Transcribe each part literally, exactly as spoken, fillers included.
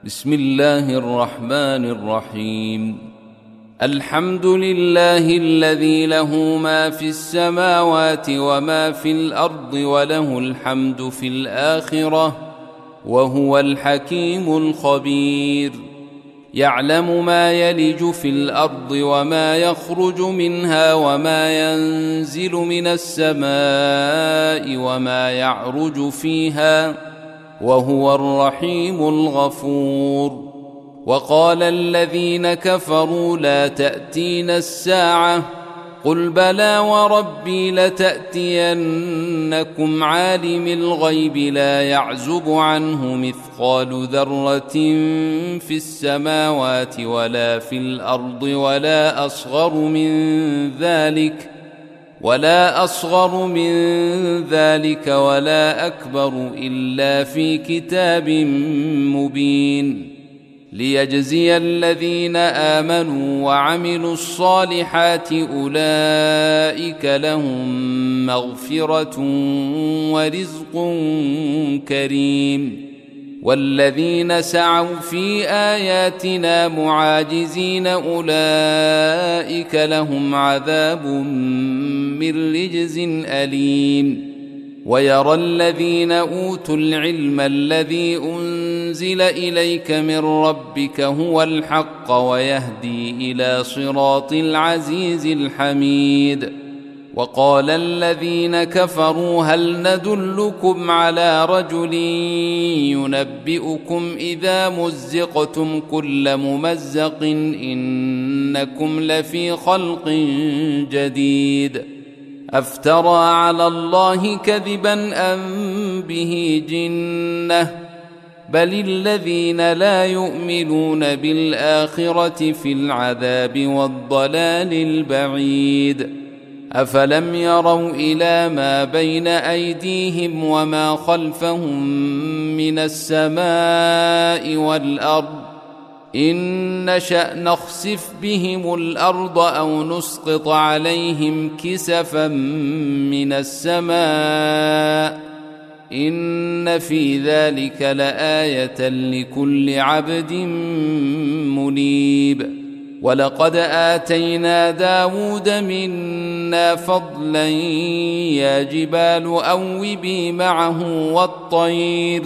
بسم الله الرحمن الرحيم. الحمد لله الذي له ما في السماوات وما في الأرض وله الحمد في الآخرة وهو الحكيم الخبير. يعلم ما يلج في الأرض وما يخرج منها وما ينزل من السماء وما يعرج فيها وهو الرحيم الغفور. وقال الذين كفروا لا تأتينا الساعة قل بلى وربي لتأتينكم عالم الغيب لا يعزب عنه مثقال ذرة في السماوات ولا في الأرض ولا أصغر من ذلك ولا أصغر من ذلك ولا أكبر إلا في كتاب مبين ليجزي الذين آمنوا وعملوا الصالحات أولئك لهم مغفرة ورزق كريم. والذين سعوا في آياتنا معاجزين أولئك لهم عذاب من رجز أليم. ويرى الذين أوتوا العلم الذي أنزل إليك من ربك هو الحق ويهدي إلى صراط العزيز الحميد. وقال الذين كفروا هل ندلكم على رجل ينبئكم إذا مزقتم كل ممزق إنكم لفي خلق جديد أفترى على الله كذبا أم به جنة بل الذين لا يؤمنون بالآخرة في العذاب والضلال البعيد. أفلم يروا إلى ما بين أيديهم وما خلفهم من السماء والأرض إن نشأ نخسف بهم الأرض أو نسقط عليهم كسفا من السماء إن في ذلك لآية لكل عبد منيب. ولقد آتينا داود منا فضلا يا جبال أوبي معه والطير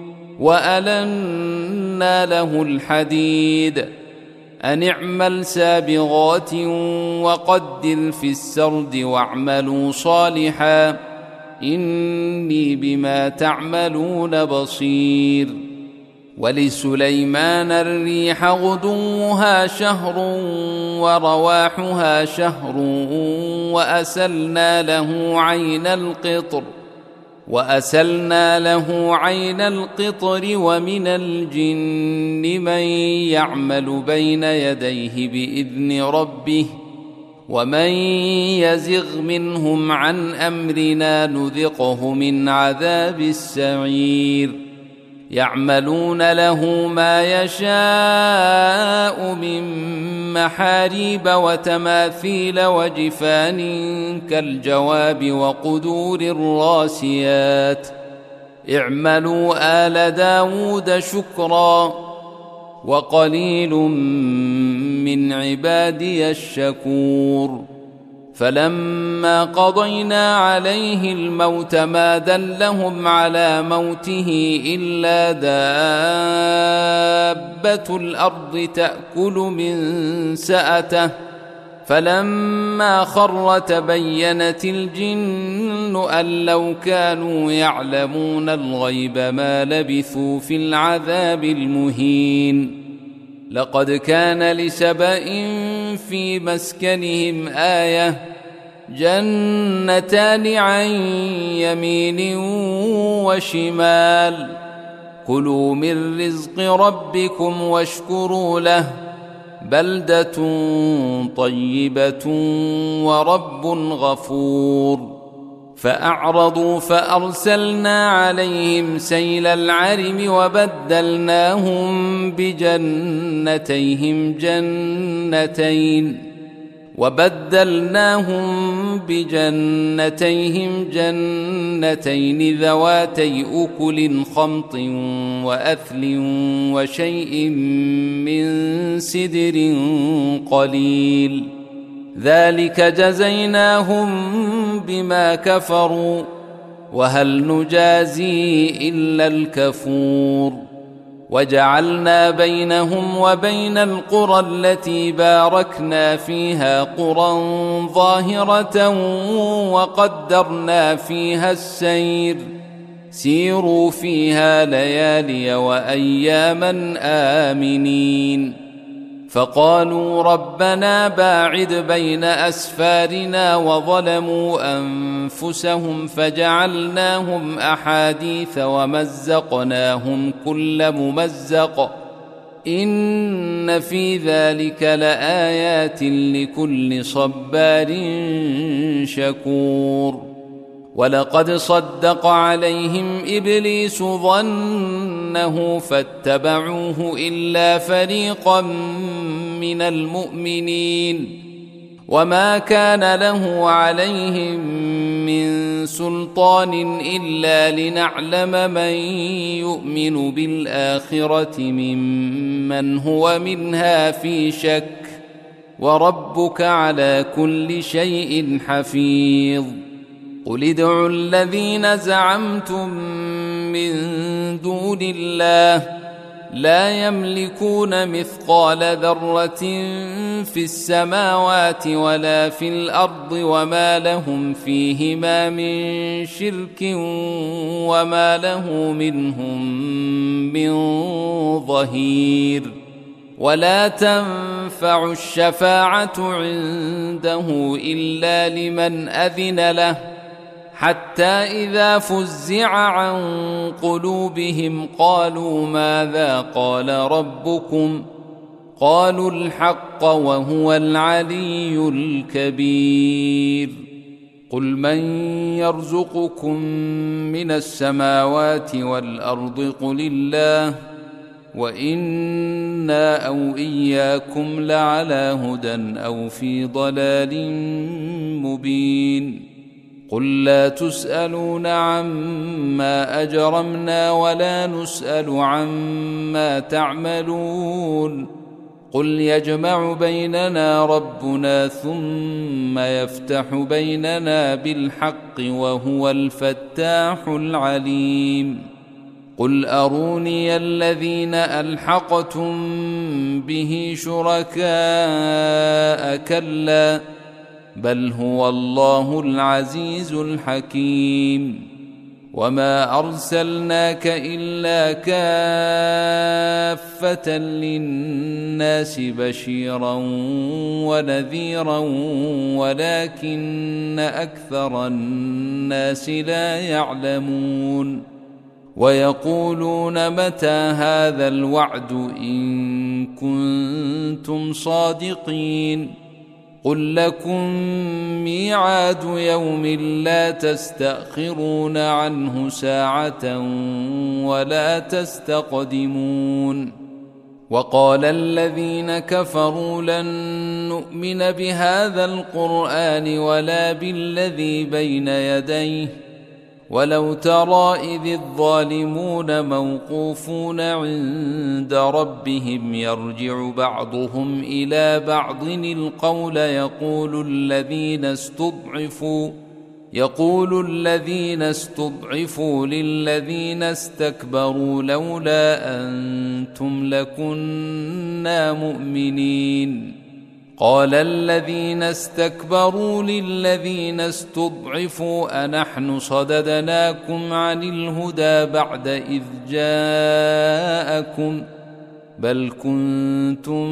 وألنا له الحديد أن اعمل سابغات وقدر في السرد واعملوا صالحا إني بما تعملون بصير. ولسليمان الريح غدوها شهر ورواحها شهر وأسلنا له عين القطر وأسلنا له عين القطر ومن الجن من يعمل بين يديه بإذن ربه ومن يزغ منهم عن أمرنا نذقه من عذاب السعير. يعملون له ما يشاء من محاريب وتماثيل وجفان كالجواب وقدور الراسيات اعملوا آل داود شكرا وقليل من عبادي الشكور. فلما قضينا عليه الموت ما دلهم على موته إلا دابة الأرض تأكل من سأته فلما خر تبينت الجن أن لو كانوا يعلمون الغيب ما لبثوا في العذاب المهين. لقد كان لسبأ في مسكنهم آية جنتان عن يمين وشمال كلوا من رزق ربكم واشكروا له بلدة طيبة ورب غفور. فأعرضوا فأرسلنا عليهم سيل العرم وبدلناهم بجنتيهم جنتين وبدلناهم بجنتيهم جنتين ذواتي أكل خمط وأثل وشيء من سدر قليل ذلك جزيناهم بما كفروا وهل نجازي إلا الكفور وجعلنا بينهم وبين القرى التي باركنا فيها قرى ظاهرة وقدرنا فيها السير سيروا فيها ليالي وأياما آمنين فقالوا ربنا باعد بين أسفارنا وظلموا أنفسهم فجعلناهم أحاديث ومزقناهم كل ممزق إن في ذلك لآيات لكل صبار شكور ولقد صدق عليهم إبليس ظنه فاتبعوه إلا فريقا من المؤمنين وما كان له عليهم من سلطان إلا لنعلم من يؤمن بالآخرة ممن هو منها في شك وربك على كل شيء حفيظ قل ادعوا الذين زعمتم من دون الله لا يملكون مثقال ذرة في السماوات ولا في الأرض وما لهم فيهما من شرك وما له منهم من ظهير ولا تنفع الشفاعة عنده إلا لمن أذن له حتى إذا فزع عن قلوبهم قالوا ماذا قال ربكم قالوا الحق وهو العلي الكبير قل من يرزقكم من السماوات والأرض قل الله وإنا أو إياكم لعلى هدى أو في ضلال مبين قل لا تسألون عما أجرمنا ولا نسأل عما تعملون قل يجمع بيننا ربنا ثم يفتح بيننا بالحق وهو الفتاح العليم قل أروني الذين ألحقتم به شركاء كلا بل هو الله العزيز الحكيم وما أرسلناك إلا كافة للناس بشيرا ونذيرا ولكن أكثر الناس لا يعلمون ويقولون متى هذا الوعد إن كنتم صادقين قل لكم ميعاد يوم لا تستأخرون عنه ساعة ولا تستقدمون وقال الذين كفروا لن نؤمن بهذا القرآن ولا بالذي بين يديه ولو ترى إذ الظالمون موقوفون عند ربهم يرجع بعضهم إلى بعض القول يقول الذين استضعفوا يقول الذين استضعفوا للذين استكبروا لولا أنتم لكنا مؤمنين قال الذين استكبروا للذين استضعفوا أنحن صددناكم عن الهدى بعد إذ جاءكم بل كنتم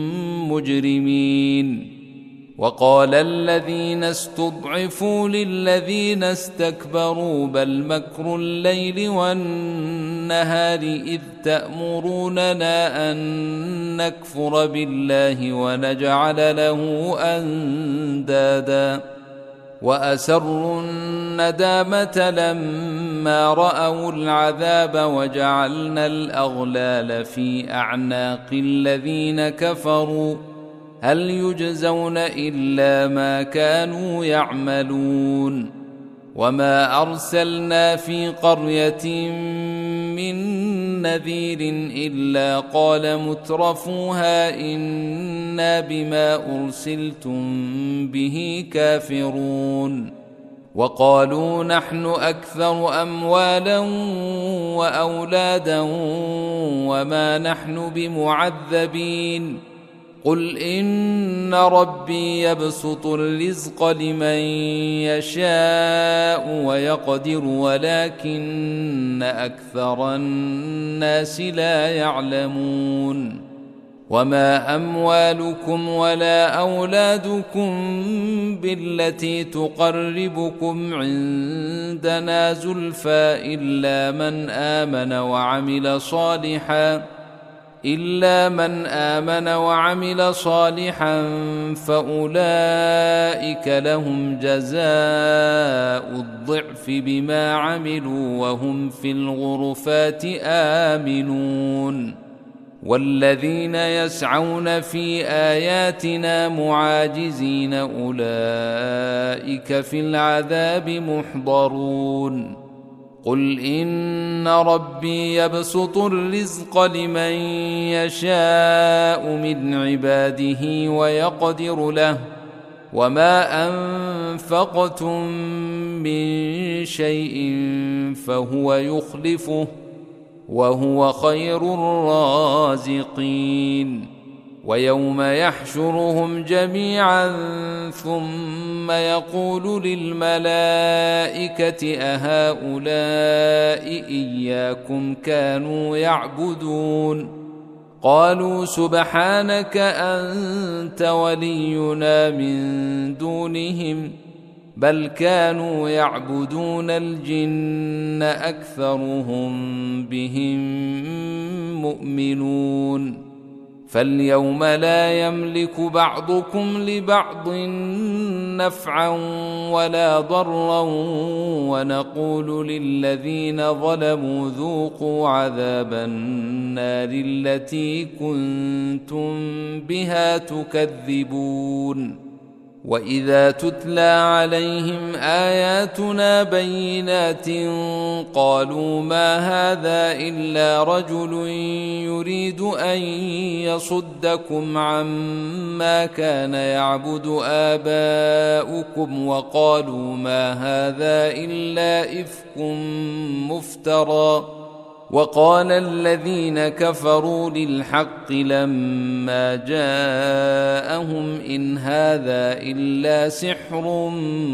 مجرمين وقال الذين استضعفوا للذين استكبروا بل مكر الليل والنهار إذ تأمروننا أن نكفر بالله ونجعل له أندادا وأسروا الندامة لما رأوا العذاب وجعلنا الأغلال في أعناق الذين كفروا هل يجزون إلا ما كانوا يعملون وما أرسلنا في قرية من نذير إلا قال مترفوها إنا بما أرسلتم به كافرون وقالوا نحن أكثر أموالا وأولادا وما نحن بمعذبين قل إن ربي يبسط الرزق لمن يشاء ويقدر ولكن أكثر الناس لا يعلمون وما أموالكم ولا أولادكم بالتي تقربكم عندنا زلفى إلا من آمن وعمل صالحا إلا من آمن وعمل صالحا فأولئك لهم جزاء الضعف بما عملوا وهم في الغرفات آمنون والذين يسعون في آياتنا معاجزين أولئك في العذاب محضرون قل إن ربي يبسط الرزق لمن يشاء من عباده ويقدر له وما أنفقتم من شيء فهو يخلفه وهو خير الرازقين ويوم يحشرهم جميعا ثم يقول للملائكة أهؤلاء إياكم كانوا يعبدون قالوا سبحانك أنت ولينا من دونهم بل كانوا يعبدون الجن أكثرهم بهم مؤمنون فاليوم لا يملك بعضكم لبعض نفعا ولا ضرا ونقول للذين ظلموا ذوقوا عذاب النار التي كنتم بها تكذبون وإذا تتلى عليهم آياتنا بينات قالوا ما هذا إلا رجل يريد أن يصدكم عما كان يعبد آباؤكم وقالوا ما هذا إلا إفك مفترى وقال الذين كفروا للحق لما جاءهم إن هذا إلا سحر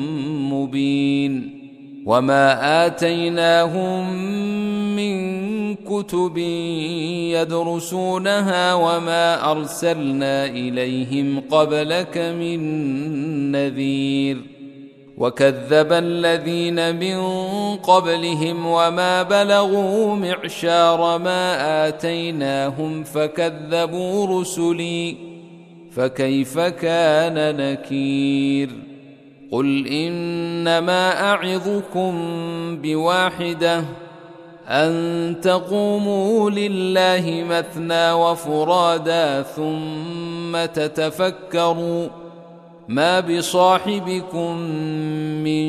مبين وما آتيناهم من كتب يدرسونها وما أرسلنا إليهم قبلك من نذير وكذب الذين من قبلهم وما بلغوا معشار ما آتيناهم فكذبوا رسلي فكيف كان نكير قل إنما أعظكم بواحدة أن تقوموا لله مثنى وفرادا ثم تتفكروا ما بصاحبكم من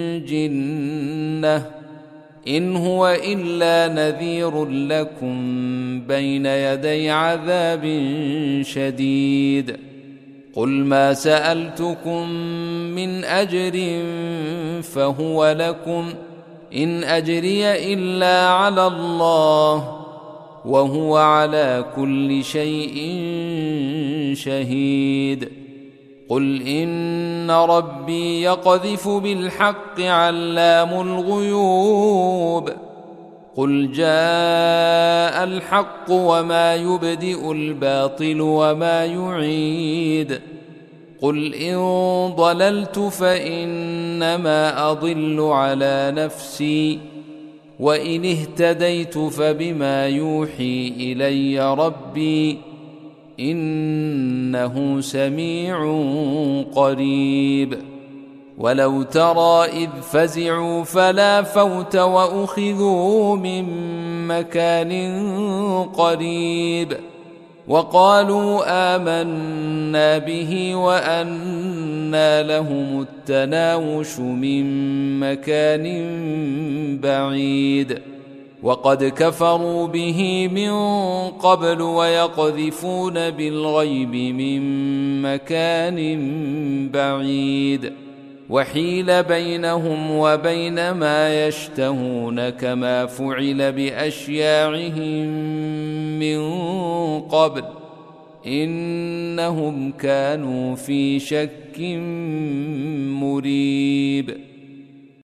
جنة إن هو إلا نذير لكم بين يدي عذاب شديد قل ما سألتكم من أجر فهو لكم إن أجري إلا على الله وهو على كل شيء شهيد قل إن ربي يقذف بالحق علام الغيوب قل جاء الحق وما يبدئ الباطل وما يعيد قل إن ضللت فإنما أضل على نفسي وإن اهتديت فبما يوحي إلي ربي إنه سميع قريب ولو ترى إذ فزعوا فلا فوت وأخذوا من مكان قريب وقالوا آمنا به وأنى لهم التناوش من مكان بعيد وقد كفروا به من قبل ويقذفون بالغيب من مكان بعيد وحيل بينهم وبين ما يشتهون كما فعل بأشياعهم من قبل إنهم كانوا في شك مريب.